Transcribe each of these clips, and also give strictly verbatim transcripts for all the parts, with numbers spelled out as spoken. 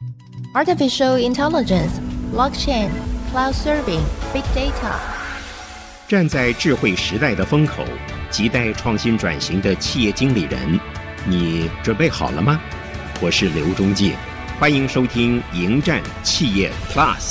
Artificial Intelligence, Blockchain, Cloud Serving, Big Data。 站在智慧时代的风口，亟待创新转型的企业经理人，你准备好了吗？我是刘忠介，欢迎收听迎战企业 Plus。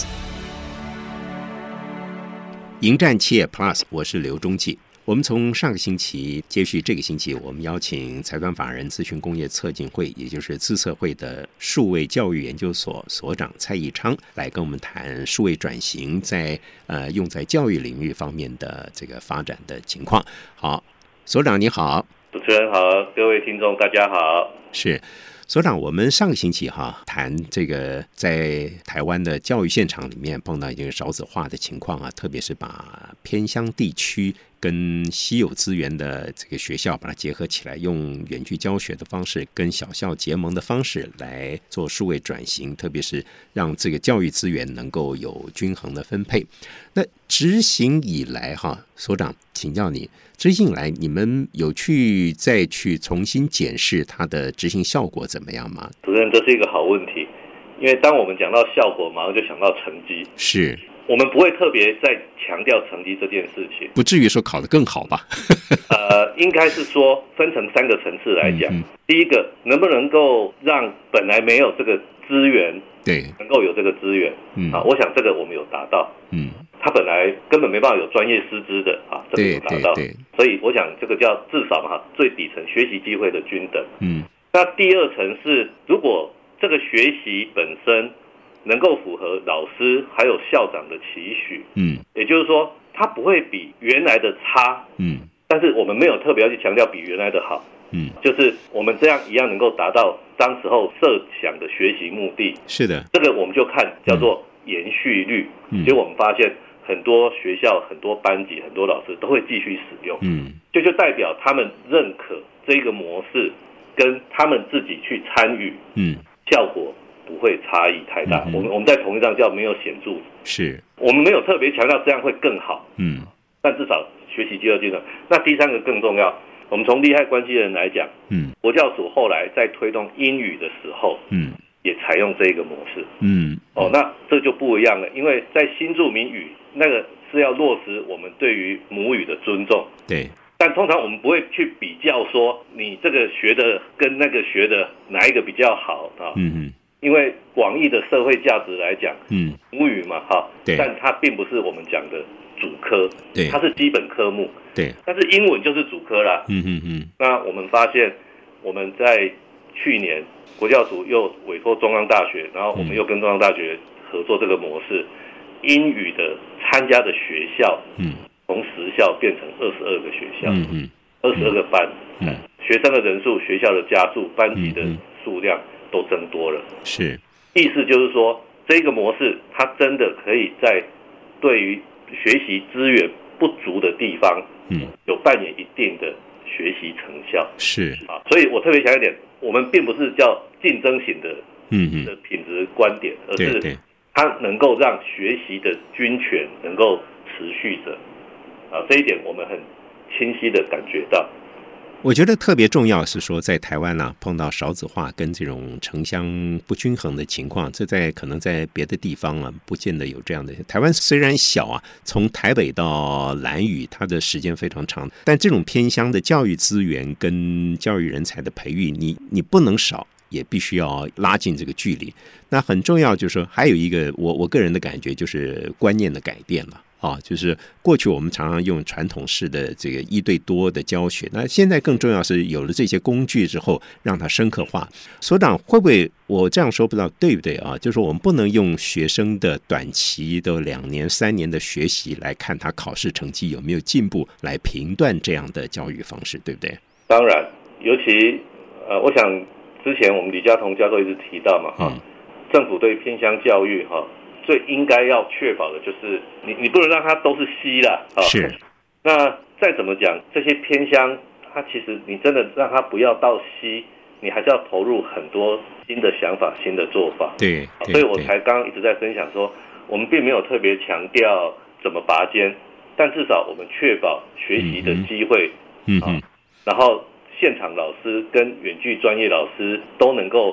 迎战企业 Plus， 我是刘忠介。我们从上个星期接续这个星期，我们邀请财团法人资讯工业策进会，也就是资策会的数位教育研究所所长蔡义昌来跟我们谈数位转型在呃用在教育领域方面的这个发展的情况。好，所长你好。 主持人好，各位听众大家好。 是。所长，我们上个星期哈谈这个在台湾的教育现场里面碰到一个少子化的情况啊，特别是把偏乡地区跟稀有资源的这个学校把它结合起来，用远距教学的方式跟小校结盟的方式来做数位转型，特别是让这个教育资源能够有均衡的分配。那执行以来哈，所长请教你，执行以来你们有去再去重新检视它的执行效果怎么样吗？ 主任，这是一个好问题，因为当我们讲到效果，马上就想到成绩。 是。 我们不会特别再强调成绩这件事情， 不至于说考得更好吧？ 呃，应该是说分成三个层次来讲。嗯嗯第一个，能不能够让本来没有这个资源， 对，能够有这个资源？嗯，啊，我想这个我们有达到。嗯，他本来根本没办法有专业师资的啊，这个有达到。对对对，所以我想这个叫至少嘛，最底层学习机会的均等。嗯，那第二层是，如果这个学习本身能够符合老师还有校长的期许，嗯，也就是说，它不会比原来的差，嗯，但是我们没有特别要去强调比原来的好，嗯，就是我们这样一样能够达到当时候设想的学习目的。 是的， 这个我们就看叫做延续率，嗯，结果我们发现很多学校、很多班级、很多老师都会继续使用，嗯，这就代表他们认可这个模式，跟他们自己去参与，嗯，效果不会差异太大。嗯、我们我们在同一张叫没有显著， 是我们没有特别强调这样会更好，嗯，但至少学习机会阶段。那第三个更重要，我们从利害关系人来讲，嗯，国教署后来在推动英语的时候，嗯，也采用这个模式，嗯，哦，那这就不一样了，因为在新住民语那个是要落实我们对于母语的尊重， 对。 但通常我们不会去比较说你这个学的跟那个学的哪一个比较好啊，嗯嗯。因为广义的社会价值来讲，嗯，母语嘛，哈，对，但它并不是我们讲的主科，对，它是基本科目， 对， 但是英文就是主科啦， 嗯嗯嗯。 那我们发现，我们在去年国教署又委托中央大学，然后我们又跟中央大学合作这个模式，英语的参加的学校，嗯，从十校变成二十二个学校，嗯嗯，二十二个班，嗯，学生的人数、学校的加速、班级的数量。都增多了， 是， 意思就是说，这个模式它真的可以在对于学习资源不足的地方，嗯，有扮演一定的学习成效， 是啊，所以我特别强调一点，我们并不是叫竞争型的，嗯的品质观点，而是它能够让学习的均权能够持续着，啊，这一点我们很清晰的感觉到。 我觉得特别重要是说，在台湾啊碰到少子化跟这种城乡不均衡的情况，这在可能在别的地方啊不见得有这样的。台湾虽然小啊，从台北到兰屿它的时间非常长，但这种偏乡的教育资源跟教育人才的培育，你你不能少，也必须要拉近这个距离。那很重要就是说，还有一个我我个人的感觉就是观念的改变了。啊，就是过去我们常常用传统式的这个一对多的教学，那现在更重要是有了这些工具之后，让它深刻化。所长会不会我这样说不知道对不对啊？就是说我们不能用学生的短期的两年、三年的学习来看他考试成绩有没有进步，来评断这样的教育方式，对不对？ 当然，尤其呃，我想之前我们李嘉彤教授一直提到嘛，哈、嗯，政府对偏乡教育哈。最应该要确保的就是你，你不能让它都是稀啦，啊， 是。 那再怎么讲，这些偏乡，它其实你真的让它不要到稀，你还是要投入很多新的想法、新的做法。 对，对所以我才刚刚一直在分享说，我们并没有特别强调怎么拔尖，但至少我们确保学习的机会，嗯嗯，然后现场老师跟远距专业老师都能够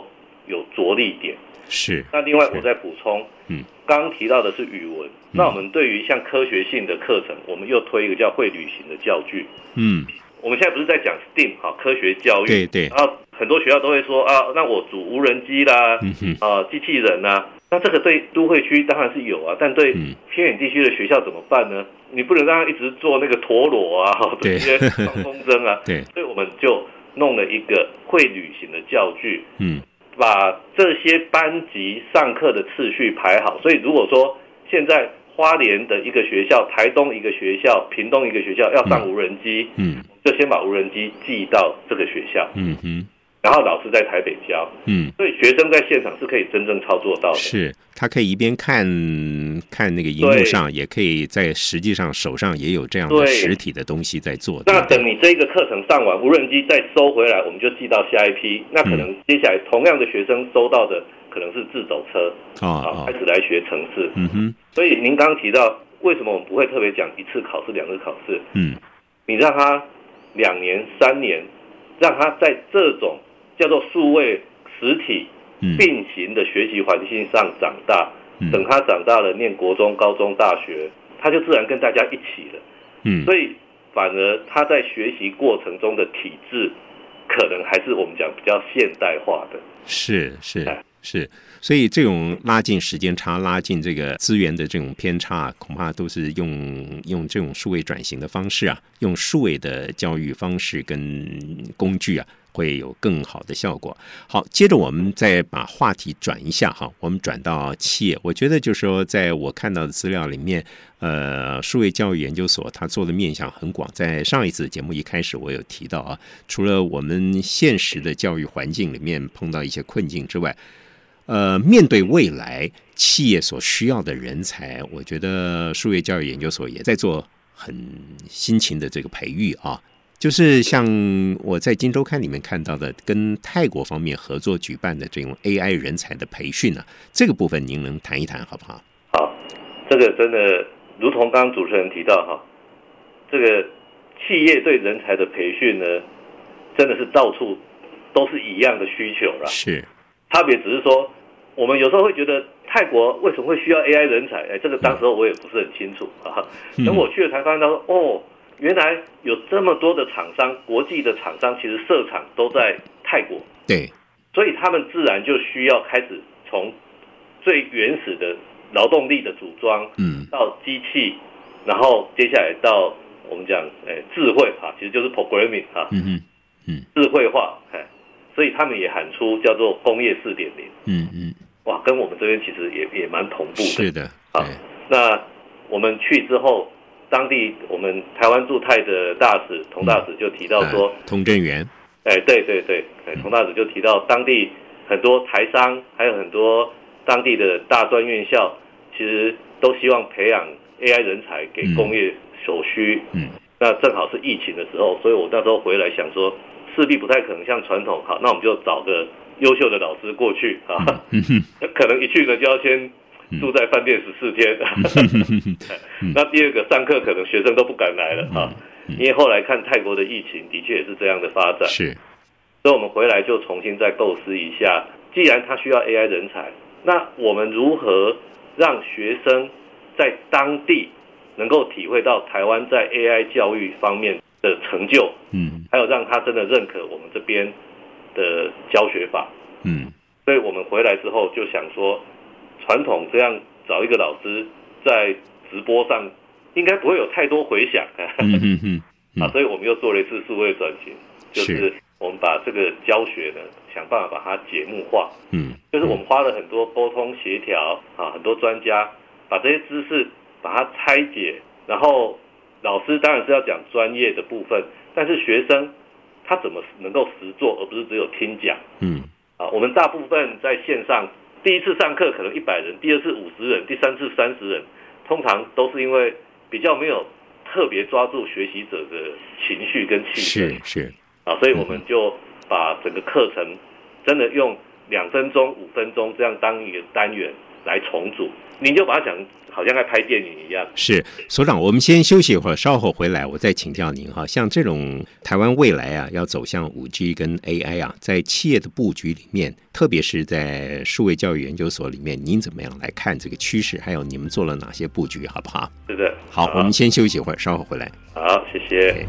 有着力点。 是。 那另外我再补充， 嗯， 刚刚提到的是语文，嗯、那我们对于像科学性的课程，我们又推一个叫会旅行的教具。 嗯， 我们现在不是在讲 S T E A M 哈科学教育， 对对。 然后很多学校都会说啊，那我组无人机啦， 嗯啊机器人啦。那这个对都会区当然是有啊，但对偏远地区的学校怎么办呢？你不能让他一直做那个陀螺啊，这些放风筝啊。 对， 所以我们就弄了一个会旅行的教具， 嗯， 把这些班级上课的次序排好。所以如果说现在花莲的一个学校、台东一个学校、屏东一个学校要上无人机， 嗯， 就先把无人机寄到这个学校， 嗯哼。 然后老师在台北教， 嗯， 所以学生在现场是可以真正操作到的。 是，他可以一边看看那个荧幕上，也可以在实际上手上也有这样的实体的东西在做。 那等你这一个课程上完，无人机再收回来，我们就寄到下一批。那可能接下来同样的学生收到的可能是自走车， 哦， 开始来学程式。 嗯哼。 所以您刚刚提到，为什么我们不会特别讲一次考试、两次考试？ 嗯， 你让他两年、三年，让他在这种叫做数位实体并行的学习环境上长大，嗯、等他长大了念国中、高中、大学，他就自然跟大家一起了。 嗯， 所以反而他在学习过程中的体制，可能还是我们讲比较现代化的。 是是是，所以这种拉近时间差、拉近这个资源的这种偏差，恐怕都是用用这种数位转型的方式啊，用数位的教育方式跟工具啊，会有更好的效果。好，接着我们再把话题转一下哈，我们转到企业。我觉得就是说，在我看到的资料里面，呃，数位教育研究所它做的面向很广。在上一次节目一开始我有提到啊，除了我们现实的教育环境里面碰到一些困境之外，呃，面对未来企业所需要的人才，我觉得数位教育研究所也在做很辛勤的这个培育啊。就是像我在《今周刊》里面看到的，跟泰国方面合作举办的这种 A I 人才的培训啊，这个部分您能谈一谈好不好？ 好，这个真的如同刚刚主持人提到哈，这个企业对人才的培训呢，真的是到处都是一样的需求啦。 是。 差别只是说，我们有时候会觉得泰国为什么会需要 A I 人才？哎，这个当时候我也不是很清楚啊。等我去了才发现到说，哦，原来有这么多的厂商，国际的厂商其实设厂都在泰国。 对， 所以他们自然就需要开始从最原始的劳动力的组装， 嗯， 到机器，然后接下来到我们讲，哎，智慧啊，其实就是 programming 啊， 嗯嗯嗯， 智慧化，哎。所以他们也喊出叫做工业 四点零， 嗯嗯， 哇，跟我们这边其实也也蛮同步的。 是的， 啊，那我们去之后，当地我们台湾驻泰的大使童大使就提到说， 嗯啊、童振源， 哎，对对对，哎，童大使就提到当地很多台商，还有很多当地的大专院校，其实都希望培养 A I 人才给工业所需。嗯，那正好是疫情的时候，所以我那时候回来想说，势必不太可能像传统，好，那我们就找个优秀的老师过去啊，嗯、可能一去呢就要先住在饭店十四天，嗯、那第二个上课可能学生都不敢来了啊，嗯、因为后来看泰国的疫情的确也是这样的发展， 是， 所以我们回来就重新再构思一下，既然他需要 A I 人才，那我们如何让学生在当地能够体会到台湾在 A I 教育方面的成就，嗯，还有让他真的认可我们这边的教学法，嗯，所以我们回来之后就想说，传统这样找一个老师在直播上，应该不会有太多回响，嗯嗯嗯嗯、啊，所以我们又做了一次数位转型，就是我们把这个教学呢，想办法把它节目化，嗯，就是我们花了很多沟通协调啊，很多专家把这些知识把它拆解，然后。老师当然是要讲专业的部分，但是学生他怎么能够实做，而不是只有听讲？嗯，啊，我们大部分在线上，第一次上课可能一百人，第二次五十人，第三次三十人，通常都是因为比较没有特别抓住学习者的情绪跟气氛， 是是啊，所以我们就把整个课程真的用两分钟、五分钟这样当一个单元， 来重组，你就把它讲好像在拍电影一样。 是所长，我们先休息一会儿，稍后回来我再请教您哈。像这种台湾未来啊要走向 五 G 跟 A I 啊，在企业的布局里面，特别是在数位教育研究所里面，您怎么样来看这个趋势？还有你们做了哪些布局，好不好？ 是的。 好，我们先休息一会儿，稍后回来。 好，谢谢。 Okay。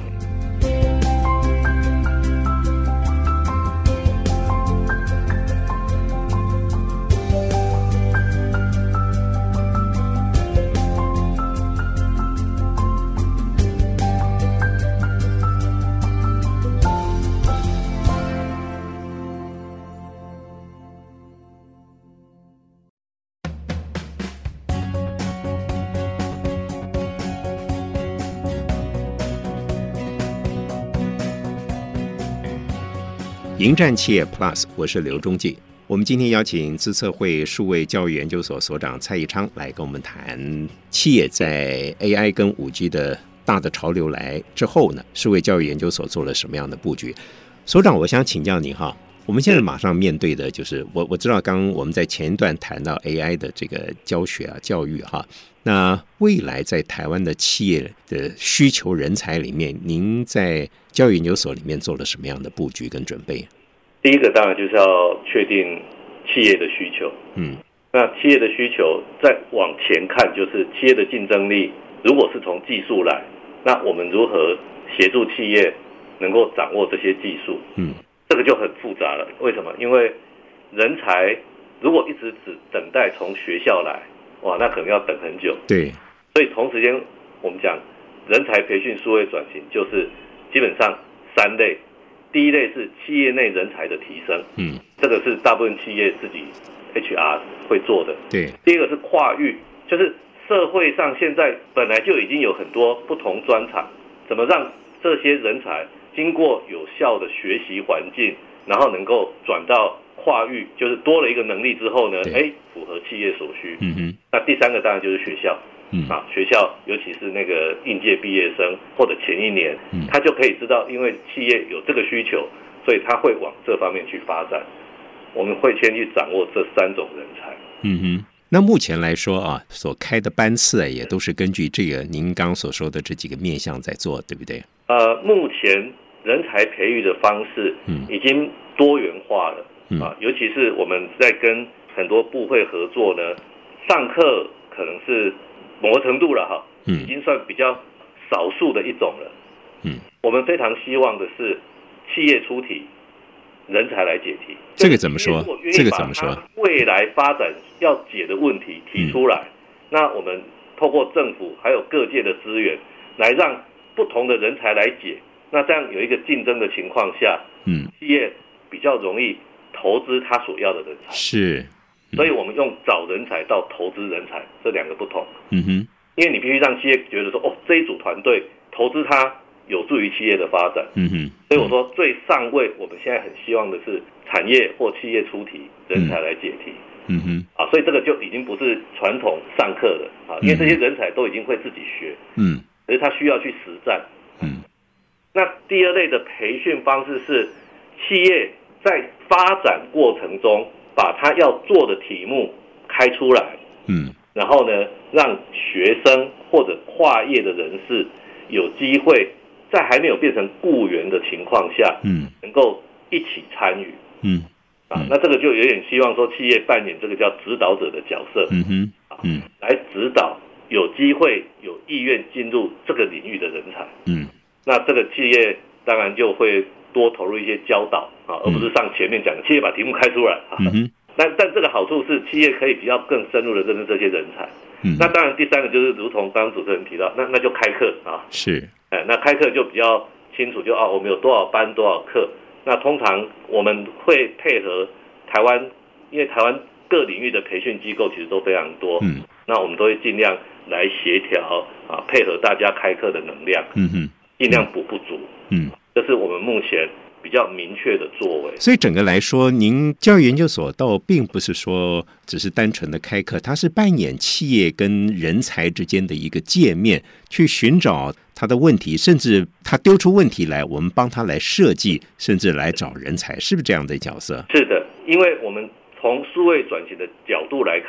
迎战企业 Plus， 我是刘忠记。我们今天邀请资策会数位教育研究所所长蔡义昌来跟我们谈企业在 A I 跟 五 G 的大的潮流来之后呢，数位教育研究所做了什么样的布局？所长，我想请教您哈，我们现在马上面对的就是我我知道刚刚我们在前一段谈到 A I 的这个教学啊教育哈，那未来在台湾的企业的需求人才里面，您在教育研究所里面做了什么样的布局跟准备？ 第一个当然就是要确定企业的需求，嗯，那企业的需求再往前看，就是企业的竞争力，如果是从技术来，那我们如何协助企业能够掌握这些技术？嗯，这个就很复杂了。为什么？因为人才如果一直只等待从学校来，哇，那可能要等很久。 对， 所以同时间我们讲人才培训数位转型，就是基本上三类。第一类是企业内人才的提升，嗯，这个是大部分企业自己 H R 会做的。 对。 第二个是跨域，就是社会上现在本来就已经有很多不同专长，怎么让这些人才经过有效的学习环境，然后能够转到跨域，就是多了一个能力之后呢，哎，符合企业所需。嗯哼。那第三个当然就是学校。嗯啊，学校尤其是那个应届毕业生或者前一年，嗯，他就可以知道，因为企业有这个需求，所以他会往这方面去发展。我们会先去掌握这三种人才。 嗯哼，那目前来说啊，所开的班次啊，也都是根据这个您刚刚所说的这几个面向在做，对不对？ 呃，目前人才培育的方式，嗯，已经多元化了，嗯啊，尤其是我们在跟很多部会合作呢，上课可能是某个程度了哈，嗯，已经算比较少数的一种了。嗯，我们非常希望的是企业出题，人才来解题。 这个怎么说？这个怎么说？ 未来发展要解的问题提出来，嗯，那我们透过政府还有各界的资源，来让不同的人才来解。那这样有一个竞争的情况下，嗯，企业比较容易投资他所要的人才。 是。 所以我们用找人才到投资人才这两个不同， 嗯哼， 因为你必须让企业觉得说，哦，这一组团队投资它有助于企业的发展，嗯哼，所以我说最上位，我们现在很希望的是产业或企业出题，人才来解题，嗯哼，啊，所以这个就已经不是传统上课的啊，因为这些人才都已经会自己学，嗯，可是他需要去实战，嗯，那第二类的培训方式是企业在发展过程中，把他要做的题目开出来，嗯，然后呢，让学生或者跨业的人士有机会在还没有变成雇员的情况下，嗯，能够一起参与，嗯，啊，那这个就有点希望说企业扮演这个叫指导者的角色，嗯哼，啊，嗯，来指导有机会有意愿进入这个领域的人才，嗯，那这个企业当然就会多投入一些教导啊，而不是上前面讲的企业把题目开出来啊。嗯、但但这个好处是企业可以比较更深入的认识这些人才。嗯、那当然第三个就是如同刚刚主持人提到，那那就开课啊。 是， 哎，那开课就比较清楚，就啊我们有多少班多少课。那通常我们会配合台湾，因为台湾各领域的培训机构其实都非常多。嗯，那我们都会尽量来协调啊，配合大家开课的能量。嗯哼，尽量补不足。嗯。这是我们目前比较明确的作为。 所以整个来说，您教育研究所倒并不是说只是单纯的开课，它是扮演企业跟人才之间的一个界面，去寻找他的问题，甚至他丢出问题来，我们帮他来设计，甚至来找人才，是不是这样的角色？ 是的，因为我们从数位转型的角度来看，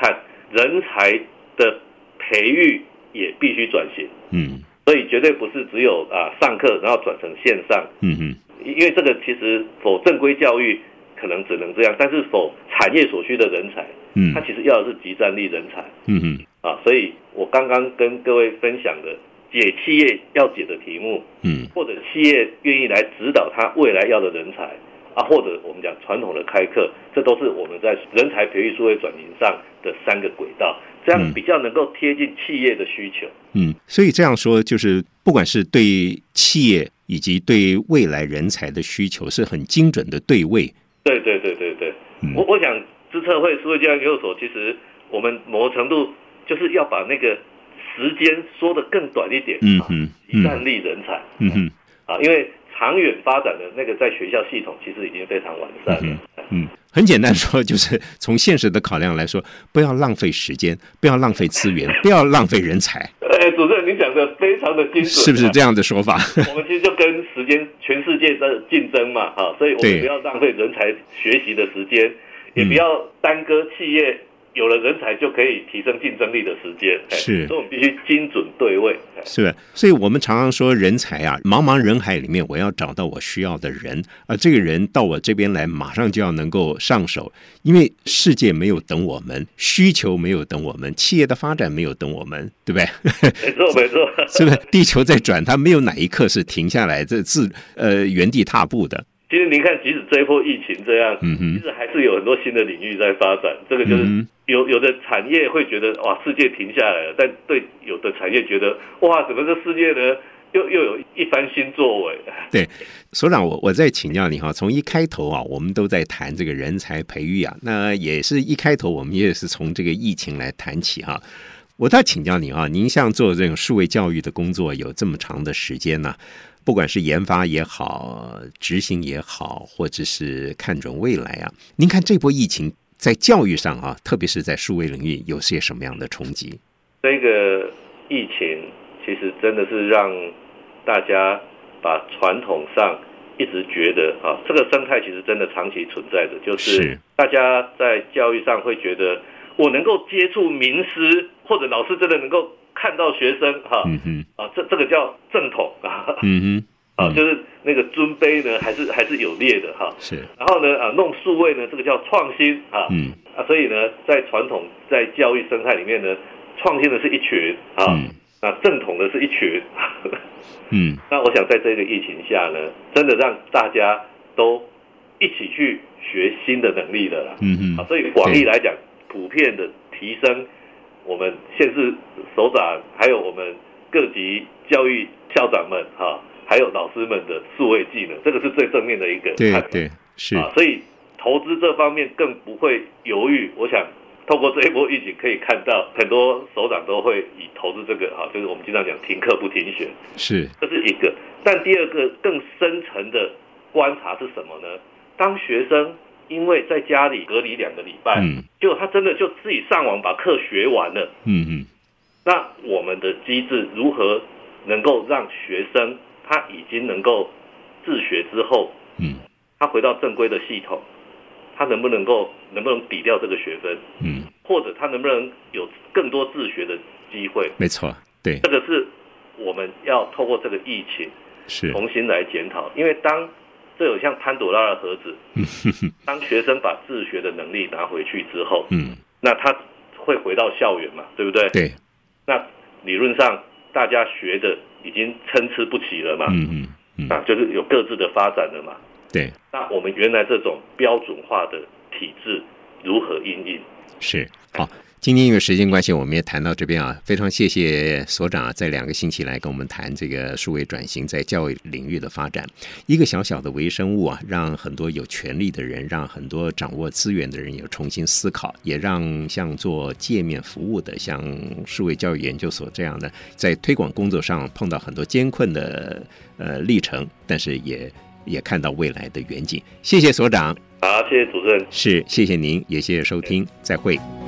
人才的培育也必须转型。嗯，所以绝对不是只有啊上课然后转成线上。嗯哼，因为这个其实否正规教育可能只能这样，但是否产业所需的人才，嗯，它其实要的是即战力人才。嗯哼，啊，所以我刚刚跟各位分享的解企业要解的题目，嗯，或者企业愿意来指导他未来要的人才啊，或者我们讲传统的开课，这都是我们在人才培育数位转型上的三个轨道，这样比较能够贴近企业的需求。嗯， 所以这样说就是，不管是对企业以及对未来人才的需求，是很精准的对位。 对对对对对，嗯、我我想资策会数位教育研究所，其实我们某个程度就是要把那个时间缩得更短一点。嗯哼，即战力人才。嗯哼，啊，因为长远发展的那个在学校系统其实已经非常完善了。嗯， 嗯很简单说，就是从现实的考量来说，不要浪费时间，不要浪费资源，不要浪费人才。 呃，主持人，你讲的非常的精准， 是不是这样的说法？ 我们其实就跟时间全世界的竞争嘛，哈，所以我们不要浪费人才学习的时间，也不要耽搁企业有了人才就可以提升竞争力的时间。是，所以我们必须精准对位。 是，所以我们常常说人才啊，茫茫人海里面，我要找到我需要的人，而这个人到我这边来，马上就要能够上手，因为世界没有等我们，需求没有等我们，企业的发展没有等我们，对不对？ 没错，没错， 是不是？地球在转，它没有哪一刻是停下来，这自呃原地踏步的。 其实您看，即使这一波疫情这样，嗯、其实还是有很多新的领域在发展。这个就是有有的产业会觉得哇，世界停下来了，但对有的产业觉得哇，怎么这世界呢又又有一番新作为？ 对，所长，我我再请教你哈，从一开头啊，我们都在谈这个人才培育啊，那也是一开头我们也是从这个疫情来谈起哈。我倒请教你啊，您像做这种数位教育的工作有这么长的时间呢、啊？不管是研发也好，执行也好，或者是看准未来啊，您看这波疫情在教育上啊，特别是在数位领域有些什么样的冲击？ 这个疫情其实真的是让大家把传统上一直觉得啊，这个生态其实真的长期存在的，就是大家在教育上会觉得我能够接触名师，或者老师真的能够看到学生哈、嗯哼啊，这这个叫正统啊，嗯哼，啊，就是那个尊卑呢，还是还是有列的哈。是，然后呢啊，弄数位呢，这个叫创新啊，嗯啊，所以呢，在传统在教育生态里面呢，创新的是一群啊，嗯、啊，正统的是一群。嗯，那我想在这个疫情下呢，真的让大家都一起去学新的能力了啦。嗯哼，啊，所以广义来讲，普遍的提升。我们县市首长，还有我们各级教育校长们哈，还有老师们的数位技能，这个是最正面的一个看法。对对是啊，所以投资这方面更不会犹豫。我想透过这一波疫情，可以看到很多首长都会以投资这个哈，就是我们经常讲停课不停学，是这是一个。但第二个更深层的观察是什么呢？当学生因为在家里隔离两个礼拜，嗯，结果他真的就自己上网把课学完了，嗯嗯。那我们的机制如何能够让学生他已经能够自学之后，嗯，他回到正规的系统，他能不能够能不能抵掉这个学分，嗯，或者他能不能有更多自学的机会？没错，对，这个是我们要透过这个疫情是重新来检讨，因为当这有像潘朵拉的盒子，当学生把自学的能力拿回去之后，嗯，那他会回到校园嘛，对不对？对。那理论上大家学的已经参差不齐了嘛，嗯嗯嗯，那就是有各自的发展了嘛。对。那我们原来这种标准化的体制如何因应？是好。今天因为时间关系，我们也谈到这边啊，非常谢谢所长啊，在两个星期来跟我们谈这个数位转型在教育领域的发展。一个小小的微生物啊，让很多有权利的人，让很多掌握资源的人有重新思考，也让像做界面服务的，像数位教育研究所这样的，在推广工作上碰到很多艰困的呃历程，但是也也看到未来的远景。谢谢所长。好，谢谢主持人。是，谢谢您，也谢谢收听，再会。